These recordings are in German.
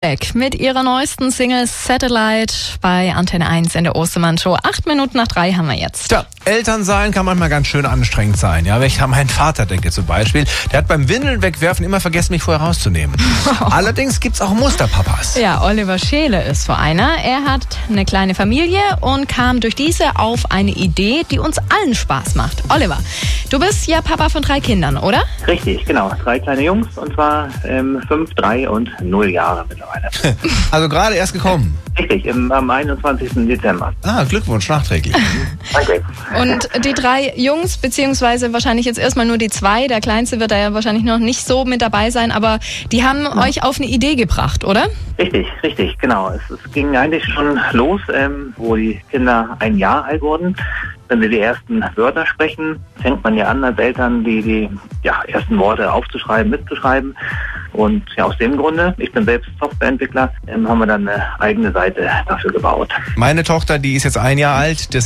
Mit ihrer neuesten Single Satellite bei Antenne 1 in der Ostermann-Show. 8 Minuten nach 3 haben wir jetzt. Tja, Eltern sein kann manchmal ganz schön anstrengend sein. Ja, wenn ich an meinen Vater denke zum Beispiel, der hat beim Windeln wegwerfen immer vergessen, mich vorher rauszunehmen. Allerdings gibt's auch Musterpapas. Ja, Oliver Scheele ist so einer. Er hat eine kleine Familie und kam durch diese auf eine Idee, die uns allen Spaß macht. Oliver, du bist ja Papa von 3 Kindern, oder? Richtig, genau. 3 kleine Jungs, und zwar 5, 3 und 0 Jahre mittlerweile. Also gerade erst gekommen. Richtig, am 21. Dezember. Ah, Glückwunsch nachträglich. Danke. Und die 3 Jungs, beziehungsweise wahrscheinlich jetzt erstmal nur die 2, der Kleinste wird da ja wahrscheinlich noch nicht so mit dabei sein, aber die haben euch auf eine Idee gebracht, oder? Richtig, genau. Es ging eigentlich schon los, wo die Kinder 1 Jahr alt wurden. Wenn wir die ersten Wörter sprechen, fängt man ja an als Eltern, die ersten Worte aufzuschreiben, mitzuschreiben. Und ja, aus dem Grunde, ich bin selbst Softwareentwickler, haben wir dann eine eigene Seite dafür gebaut. Meine Tochter, die ist jetzt 1 Jahr alt, ich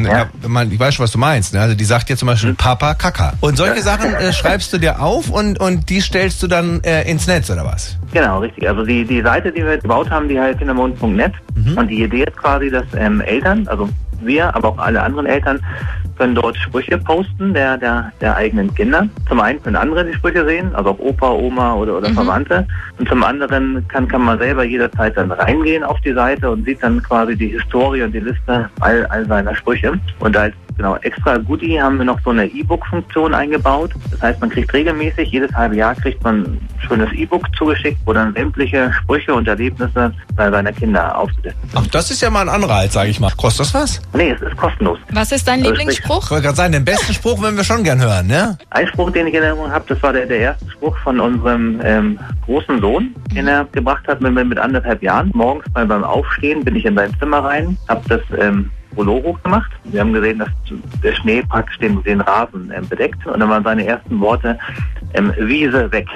weiß schon, was du meinst. Ne? Also die sagt dir zum Beispiel Papa Kaka. Und solche Sachen schreibst du dir auf und die stellst du dann ins Netz, oder was? Genau, richtig. Also die Seite, die wir gebaut haben, die heißt kindermond.net. Und die Idee ist quasi, dass Eltern, also wir, aber auch alle anderen Eltern, können dort Sprüche posten der eigenen Kinder. Zum einen können andere die Sprüche sehen, also auch Opa, Oma oder Verwandte. Und zum anderen kann man selber jederzeit dann reingehen auf die Seite und sieht dann quasi die Historie und die Liste all seiner Sprüche. Und als extra Goodie haben wir noch so eine E-Book-Funktion eingebaut. Das heißt, man kriegt regelmäßig, jedes halbe Jahr kriegt man ein schönes E-Book zugeschickt, wo dann sämtliche Sprüche und Erlebnisse seiner Kinder aufgelistet sind. Ach, das ist ja mal ein Anreiz, sage ich mal. Kostet das was? Nee, es ist kostenlos. Was ist dein Lieblingsspruch? Ich wollte gerade sagen, den besten Spruch würden wir schon gern hören, ne? Ein Spruch, den ich in Erinnerung habe, das war der erste Spruch von unserem großen Sohn, den er gebracht hat mit 1,5 Jahren. Morgens beim Aufstehen bin ich in sein Zimmer rein, habe das Rollo hochgemacht. Wir haben gesehen, dass der Schnee praktisch den Rasen bedeckt. Und dann waren seine ersten Worte, Wiese weg.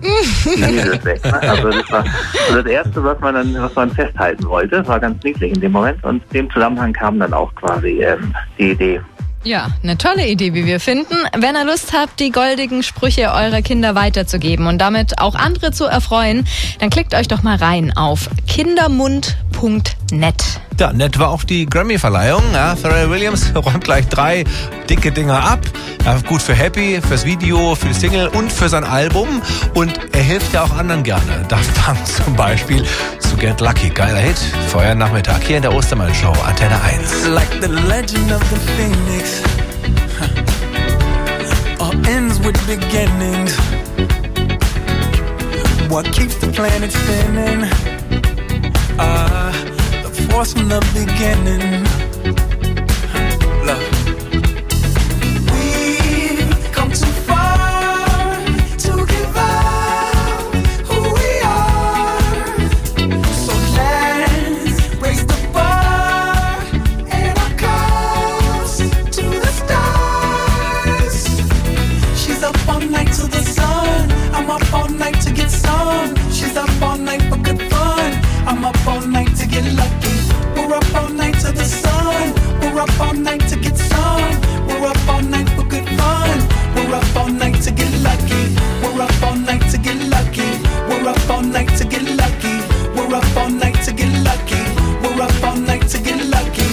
Wiese ist weg. Ne? Also das war das Erste, was man festhalten wollte. Das war ganz niedlich in dem Moment. Und in dem Zusammenhang kam dann auch quasi die Idee. Ja, eine tolle Idee, wie wir finden. Wenn ihr Lust habt, die goldigen Sprüche eurer Kinder weiterzugeben und damit auch andere zu erfreuen, dann klickt euch doch mal rein auf kindermund.net. Ja, nett war auch die Grammy-Verleihung. Ja, Pharrell Williams räumt gleich 3 dicke Dinger ab. Ja, gut für Happy, fürs Video, für die Single und für sein Album. Und er hilft ja auch anderen gerne. Daft Punk zum Beispiel zu Get Lucky. Geiler Hit. Vorher Nachmittag hier in der Ostermann-Show, Antenne 1. Like the legend of the phoenix, all ends with beginnings. What keeps the planet spinning? The force from the beginning. Love. We've come too far to give up who we are. So let's raise the bar and our cups to the stars. She's up all night to the sun. I'm up all night to get some. She's up all night for good fun. I'm up all night to get lucky. We're up all night to the sun. We're up all night to get some. We're up all night for good fun. We're up all night to get lucky. We're up all night to get lucky. We're up all night to get lucky. We're up all night to get lucky. We're up all night to get lucky.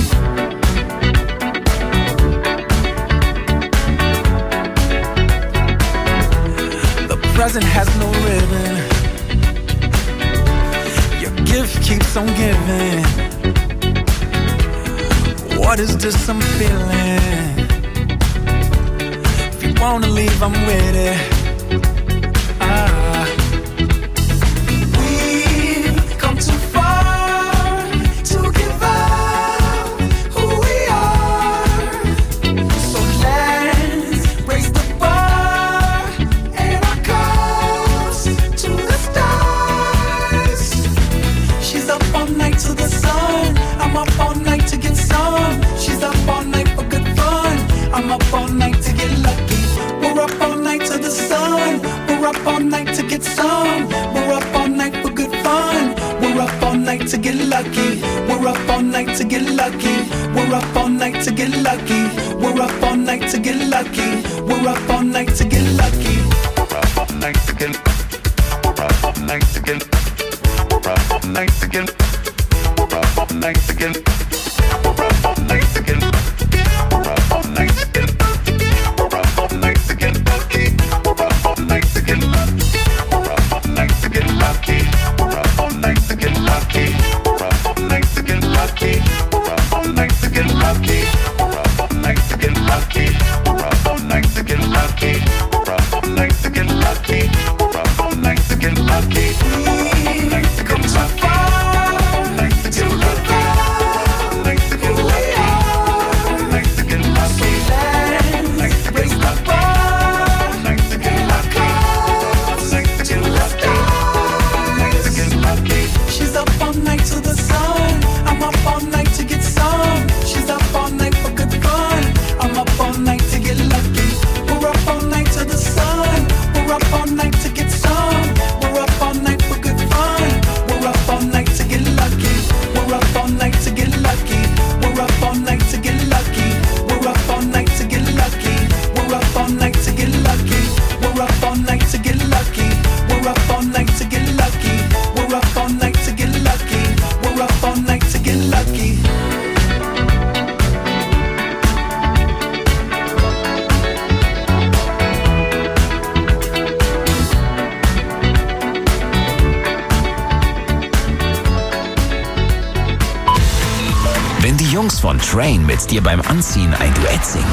The present has no ribbon. Gift keeps on giving. What is this I'm feeling? If you wanna leave, I'm with it. We've come too far to give up who we are. So let's raise the bar and our cups to the stars. She's up all night to the sun. I'm up all night to get some. She's up all night for good fun. I'm up all night to get lucky. We're up all night to the sun. We're up all night to get some. We're up all night for good fun. We're up all night to get lucky. We're up all night to get lucky. We're up all night to get lucky. We're up all night to get lucky. We're up all night to get lucky. We're up all night to get. We're up all night to get. Wenn die Jungs von Train mit dir beim Anziehen ein Duett singen.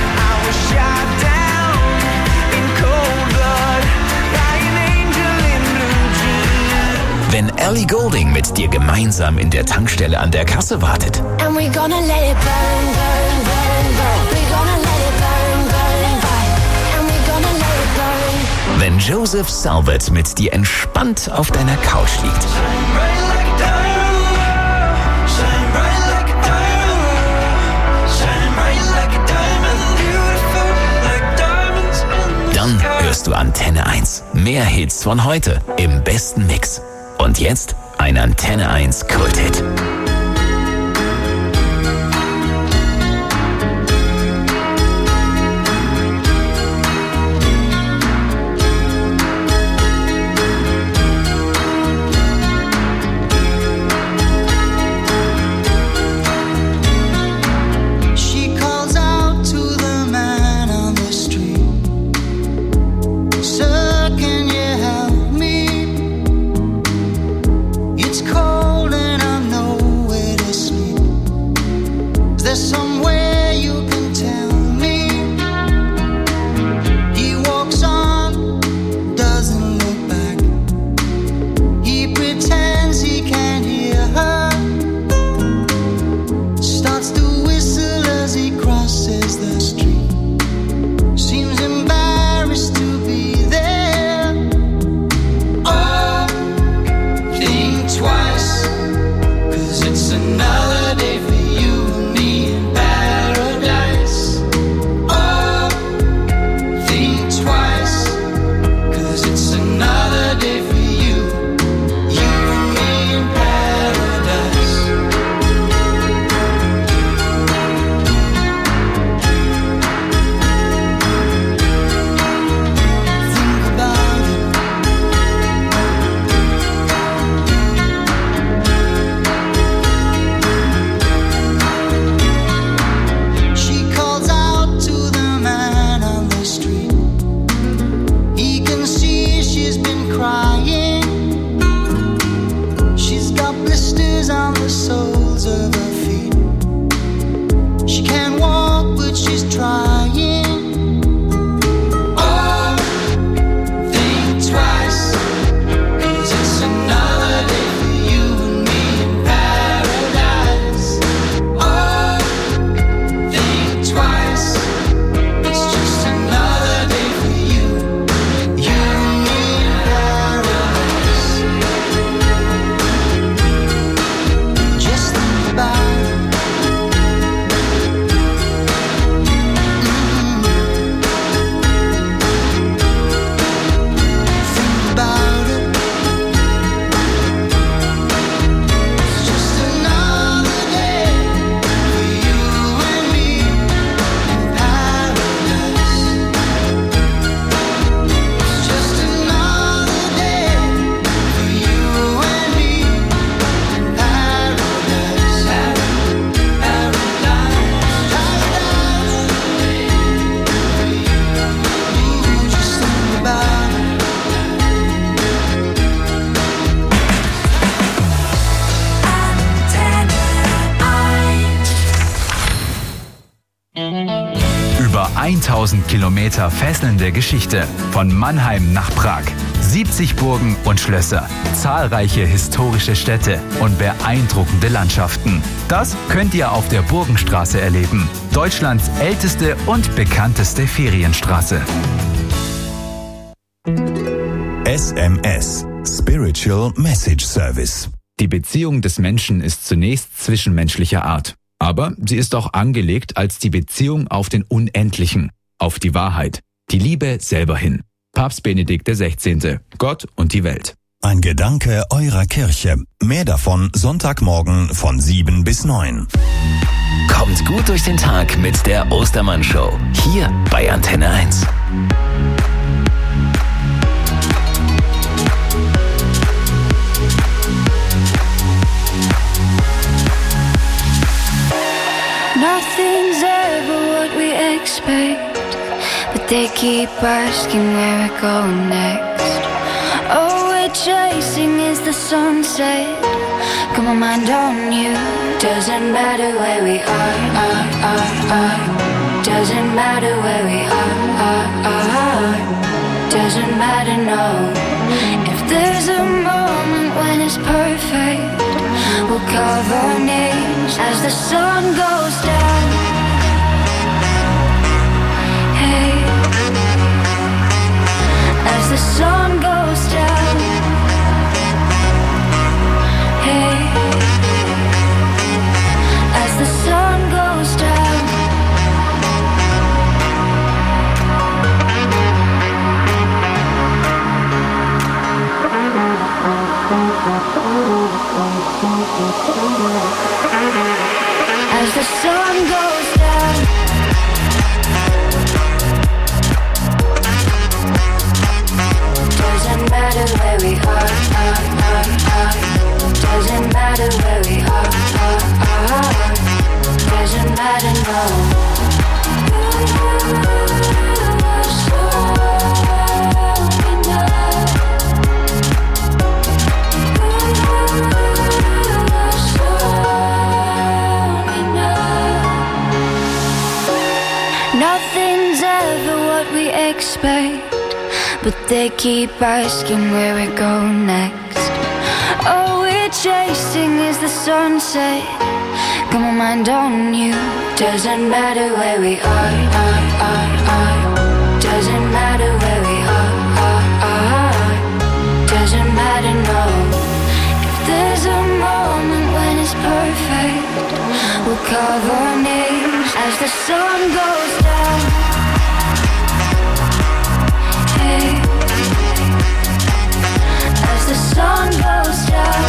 Wenn Ellie Goulding mit dir gemeinsam in der Tankstelle an der Kasse wartet. And we're gonna let it burn, burn, burn, burn. We're gonna let it burn, burn, burn. And we're gonna let it burn. Wenn Joseph Salvat mit dir entspannt auf deiner Couch liegt. Dann hörst du Antenne 1. Mehr Hits von heute im besten Mix. Und jetzt ein Antenne 1 Kulthit. Just 1000 Kilometer fesselnde Geschichte. Von Mannheim nach Prag. 70 Burgen und Schlösser, zahlreiche historische Städte und beeindruckende Landschaften. Das könnt ihr auf der Burgenstraße erleben. Deutschlands älteste und bekannteste Ferienstraße. SMS, Spiritual Message Service. Die Beziehung des Menschen ist zunächst zwischenmenschlicher Art. Aber sie ist auch angelegt als die Beziehung auf den Unendlichen, auf die Wahrheit, die Liebe selber hin. Papst Benedikt XVI. Gott und die Welt. Ein Gedanke eurer Kirche. Mehr davon Sonntagmorgen von 7 bis 9. Kommt gut durch den Tag mit der Ostermann-Show. Hier bei Antenne 1. Nothing's ever what we expect, but they keep asking where we're going next. All we're chasing is the sunset. Got my mind on you. Doesn't matter where we are. Doesn't matter where we are. Doesn't matter, no. If there's a moment when it's perfect, we'll carve our names as the sun goes down. Hey, as the sun goes down. Hey, as the sun goes down. As the sun goes down. Doesn't matter where we are. Doesn't matter where we are. Doesn't matter, no. Nothing's ever what we expect, but they keep asking where we go next. All we're chasing is the sunset. Got my mind on you. Doesn't matter where we are. Doesn't matter where we are. Doesn't matter, no. If there's a moment when it's perfect, we'll carve our names as the sun goes down. Hey, as the sun goes down.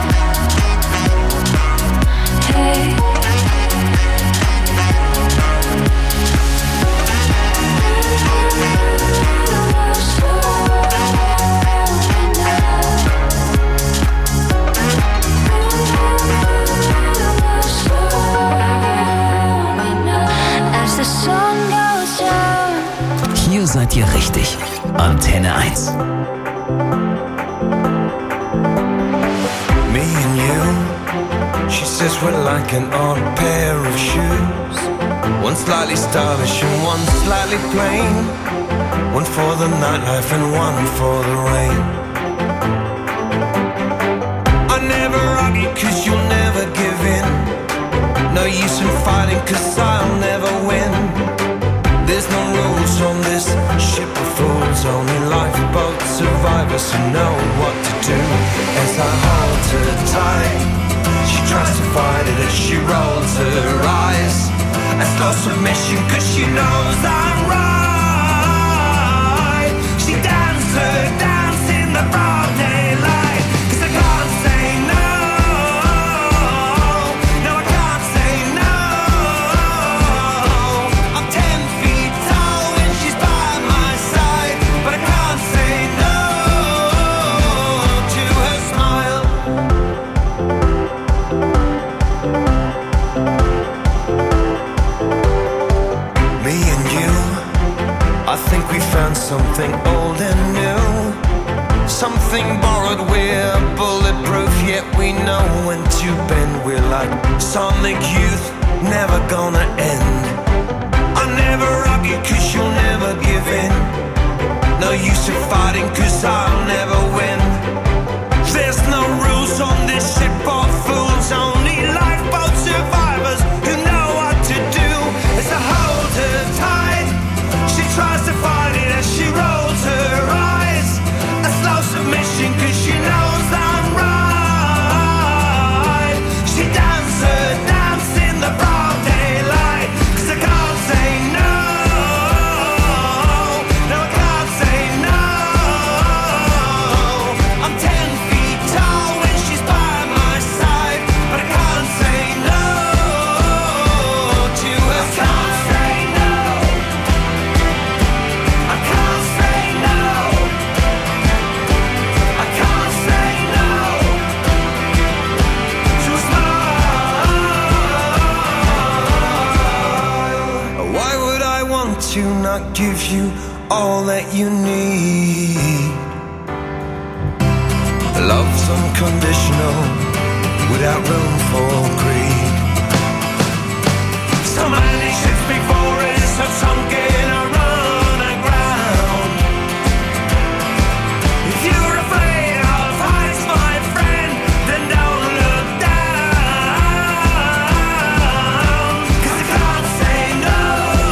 Hey, as the sun goes down. Hier seid ihr richtig. Antenne 1. Me and you, she says we're like an odd pair of shoes. One slightly stylish and one slightly plain. One for the nightlife and one for the rain. I never argue cause you'll never give in. No use in fighting cause I'll never win. There's no rules on this ship of fools. Only lifeboat survivors who know what to do. As I hold her tight, she tries to fight it as she rolls her eyes. A slow submission cause she knows I'm right. She dances her dance in the broad daylight. Cause I can't say no. No, I can't say no. I'm 10 feet tall when she's by my side. But I can't say no to her smile. Me and you, I think we found something old and new. Something borrowed, we're bulletproof, yet we know when to bend. We're like sonic youth, never gonna end. I'm never rocky 'cause you'll never give in. No use of fighting 'cause I'll never win. There's no rules on this ship of fools, only lifeboat survivors who know what to do. It's a hold her tight. She tries to fight it as she rolls her eyes. A slow submission 'cause she knows I'm right. She dances her dance in the broad daylight 'cause I can't say no. No, I can't say no. I'm 10 feet tall when she's by my side, but I can't say no to her. I can't say no. I can't say no. I can't say no to a smile. Why would I want to not give you all that you need? Love's unconditional, without room for greed. So many ships before us have sunken or run aground. If you're afraid of heights, my friend, then don't look down. 'Cause I can't say no.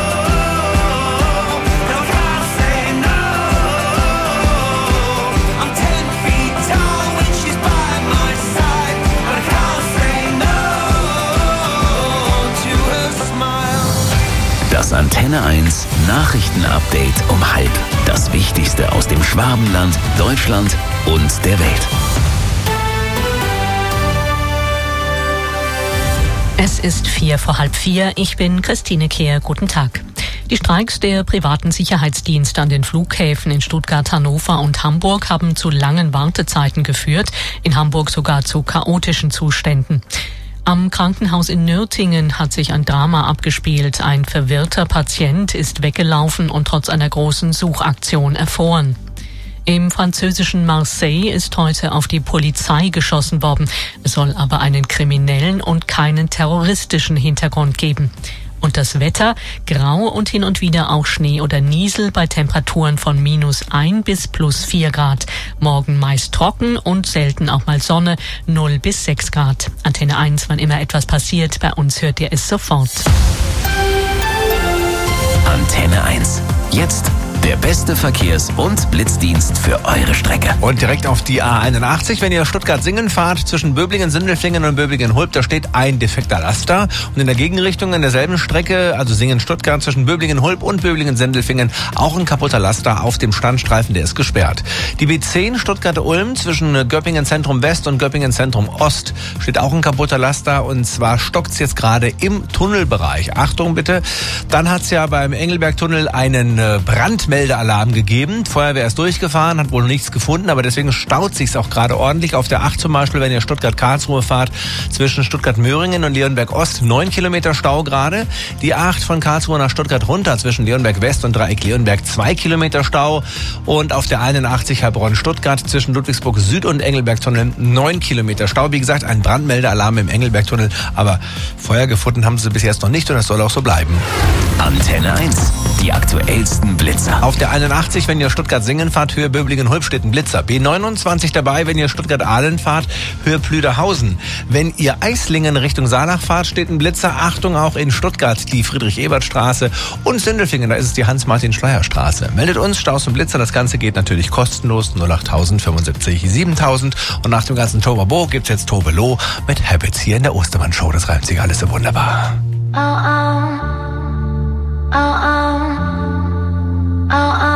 No, I can't say no. I'm 10 feet tall when she's by my side, but I can't say no to her smile. Das Antenne 1 Nachrichtenupdate um 12:30. Das Wichtigste aus dem Schwabenland, Deutschland und der Welt. Es ist 4:45. Ich bin Christine Kehr. Guten Tag. Die Streiks der privaten Sicherheitsdienste an den Flughäfen in Stuttgart, Hannover und Hamburg haben zu langen Wartezeiten geführt, in Hamburg sogar zu chaotischen Zuständen. Am Krankenhaus in Nürtingen hat sich ein Drama abgespielt. Ein verwirrter Patient ist weggelaufen und trotz einer großen Suchaktion erfroren. Im französischen Marseille ist heute auf die Polizei geschossen worden. Es soll aber einen kriminellen und keinen terroristischen Hintergrund geben. Und das Wetter, grau und hin und wieder auch Schnee oder Niesel bei Temperaturen von -1 bis +4 Grad. Morgen meist trocken und selten auch mal Sonne, 0 bis 6 Grad. Antenne 1, wann immer etwas passiert, bei uns hört ihr es sofort. Antenne 1. Jetzt der beste Verkehrs- und Blitzdienst für eure Strecke. Und direkt auf die A81, wenn ihr Stuttgart-Singen fahrt, zwischen Böblingen, Sindelfingen und Böblingen-Hulb, da steht ein defekter Laster. Und in der Gegenrichtung an derselben Strecke, also Singen-Stuttgart, zwischen Böblingen-Hulb und Böblingen-Sindelfingen, auch ein kaputter Laster auf dem Standstreifen, der ist gesperrt. Die B10 Stuttgart-Ulm zwischen Göppingen-Zentrum-West und Göppingen-Zentrum-Ost steht auch ein kaputter Laster, und zwar stockt's jetzt gerade im Tunnelbereich. Achtung bitte, dann hat's ja beim Engelberg-Tunnel einen Brandmeldealarm gegeben. Feuerwehr ist durchgefahren, hat wohl nichts gefunden, aber deswegen staut sich's auch gerade ordentlich. Auf der 8 zum Beispiel, wenn ihr Stuttgart-Karlsruhe fahrt, zwischen Stuttgart-Möhringen und Leonberg-Ost 9 Kilometer Stau gerade. Die 8 von Karlsruhe nach Stuttgart runter zwischen Leonberg-West und Dreieck Leonberg 2 Kilometer Stau. Und auf der 81 Heilbronn-Stuttgart zwischen Ludwigsburg Süd und Engelberg-Tunnel 9 Kilometer Stau. Wie gesagt, ein Brandmeldealarm im Engelberg-Tunnel, aber Feuer gefunden haben sie bis jetzt noch nicht, und das soll auch so bleiben. Antenne 1. Die aktuellsten Blitzer. Auf der 81, wenn ihr Stuttgart-Singen fahrt, Höhe Böblingen-Hulb steht ein Blitzer. B29 dabei, wenn ihr Stuttgart-Ahlen fahrt, Höhe Plüderhausen. Wenn ihr Eislingen Richtung Saarlach fahrt, steht ein Blitzer. Achtung, auch in Stuttgart, die Friedrich-Ebert-Straße, und Sindelfingen, da ist es die Hans-Martin-Schleyer-Straße. Meldet uns Staus und Blitzer, das Ganze geht natürlich kostenlos, 08000 75 7000. Und nach dem ganzen Tohuwabohu gibt's jetzt Tobelo mit Habits hier in der Ostermann-Show. Das reimt sich alles so wunderbar. Oh, oh. Oh, oh. Oh, oh.